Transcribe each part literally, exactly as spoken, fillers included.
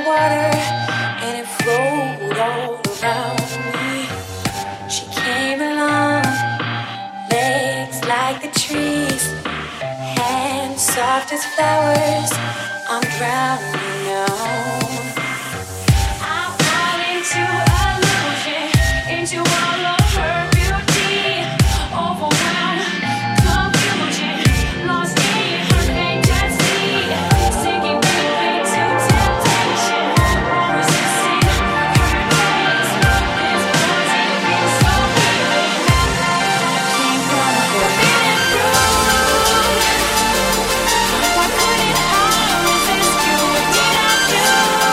water and it flowed all around me. She came along, legs like the trees, hands soft as flowers. I'm drowning now. I fall into illusion, into all of her beauty, overwhelmed, confusion, lost in her fantasy, sinking deep into temptation, resisting her gaze. This poison feels so healing. Can't run forbidden fruit. Why couldn't I resist you? What did I do?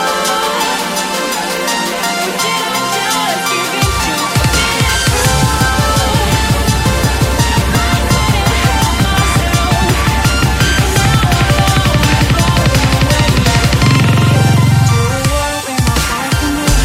What did I just give in to? Forbidden fruit. I couldn't help myself. Now I'm falling, falling away. Do a war in my heart for me.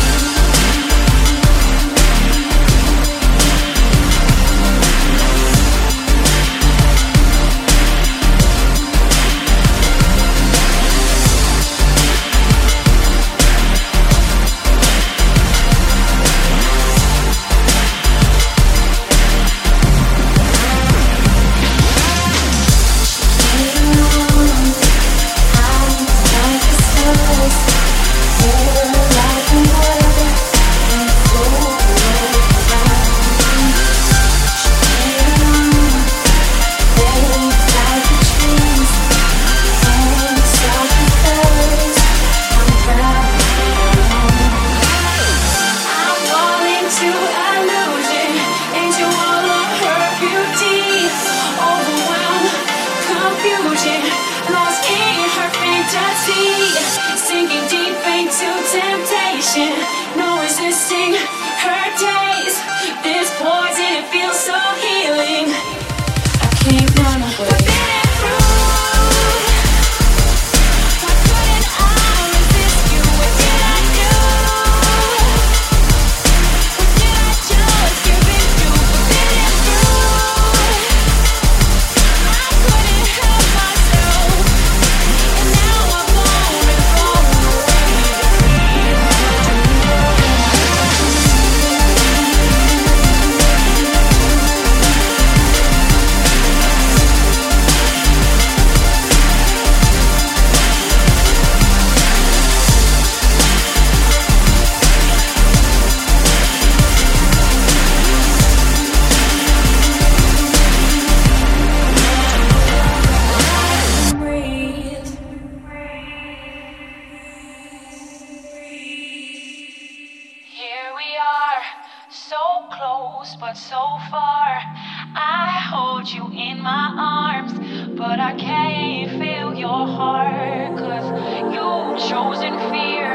Lost in her fantasy, sinking deep into temptation, no resisting her taste. This poison, it feels so healing. I can't run away. Forbidden fruit. Why couldn't I resist you? What did I do? What did I just give in to? Forbidden fruit. I couldn't help myself, and now I'm falling, falling breathe. Here we are, so close but so far. I hold you in my arms, but I can't feel your heart, 'cause you've chosen fear.